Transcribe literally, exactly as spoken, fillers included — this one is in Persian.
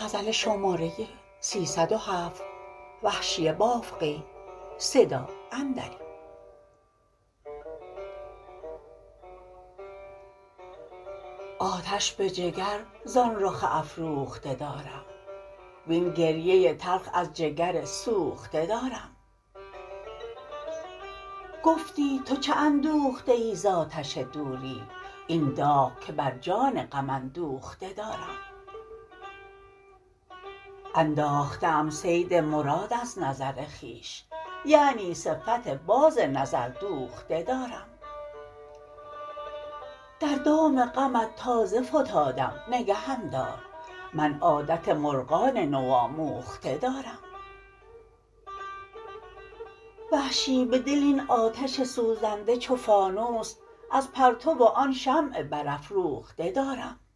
آتش به جگر زان رخ افروخته دارم وین گریه تلخ از جگر سوخته دارم گفتی تو چه اندوخته ای ز آتش دوری این داغ که بر جان غم اندوخته دارم انداخته ام صید مراد از نظر خویش یعنی صفت باز نظر دوخته دارم در دام غمت تازه فتادم نگهم دار من عادت مرغان نو آموخته دارم وحشی به دل این آتش سوزنده چو فانوس از پرتو آن شمع برافروخته دارم